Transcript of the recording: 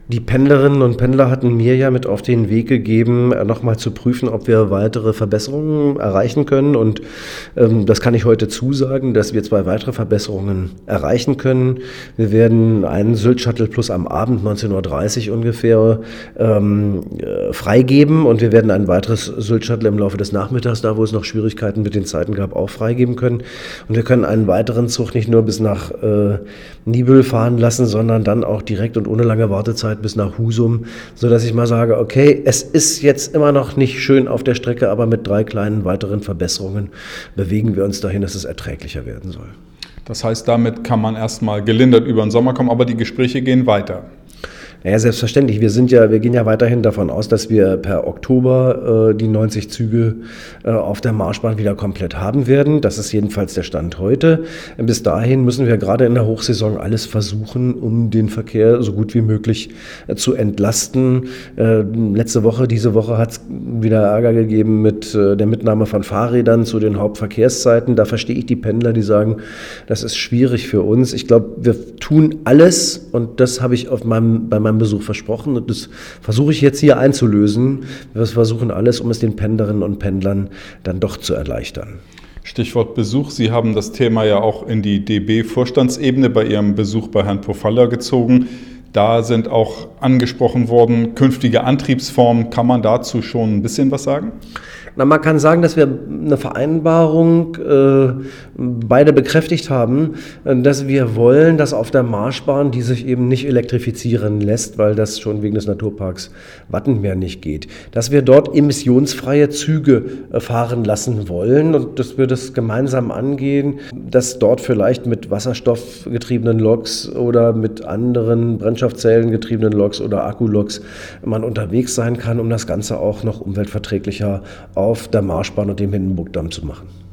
Die Pendlerinnen und Pendler hatten mir ja mit auf den Weg gegeben, nochmal zu prüfen, ob wir weitere Verbesserungen erreichen können. Und das kann ich heute zusagen, dass wir 2 weitere Verbesserungen erreichen können. Wir werden einen Sylt-Shuttle Plus am Abend 19:30 Uhr ungefähr freigeben und wir werden ein weiteres Sylt-Shuttle im Laufe des Nachmittags, da wo es noch Schwierigkeiten mit den Zeiten gab, auch freigeben können. Und wir können einen weiteren Zug nicht nur bis nach Niebüll fahren lassen, sondern dann auch direkt und ohne lange Wartezeit bis nach Husum, sodass ich mal sage, okay, es ist jetzt immer noch nicht schön auf der Strecke, aber mit 3 kleinen weiteren Verbesserungen bewegen wir uns dahin, dass es erträglicher werden soll. Das heißt, damit kann man erstmal gelindert über den Sommer kommen, aber die Gespräche gehen weiter. Naja, selbstverständlich. Wir gehen ja weiterhin davon aus, dass wir per Oktober die 90 Züge auf der Marschbahn wieder komplett haben werden. Das ist jedenfalls der Stand heute. Bis dahin müssen wir gerade in der Hochsaison alles versuchen, um den Verkehr so gut wie möglich zu entlasten. Diese Woche hat es wieder Ärger gegeben mit der Mitnahme von Fahrrädern zu den Hauptverkehrszeiten. Da verstehe ich die Pendler, die sagen, das ist schwierig für uns. Ich glaube, wir tun alles und das habe ich bei meinem Besuch versprochen und das versuche ich jetzt hier einzulösen. Wir versuchen alles, um es den Pendlerinnen und Pendlern dann doch zu erleichtern. Stichwort Besuch. Sie haben das Thema ja auch in die DB-Vorstandsebene bei Ihrem Besuch bei Herrn Pofalla gezogen. Da sind auch angesprochen worden künftige Antriebsformen. Kann man dazu schon ein bisschen was sagen? Na, man kann sagen, dass wir eine Vereinbarung beide bekräftigt haben, dass wir wollen, dass auf der Marschbahn, die sich eben nicht elektrifizieren lässt, weil das schon wegen des Naturparks Wattenmeer nicht geht, dass wir dort emissionsfreie Züge fahren lassen wollen und dass wir das gemeinsam angehen, dass dort vielleicht mit wasserstoffgetriebenen Loks oder mit anderen Brennstoffzellengetriebenen Loks oder Akkuloks man unterwegs sein kann, um das Ganze auch noch umweltverträglicher auf der Marschbahn und dem Hindenburgdamm zu machen.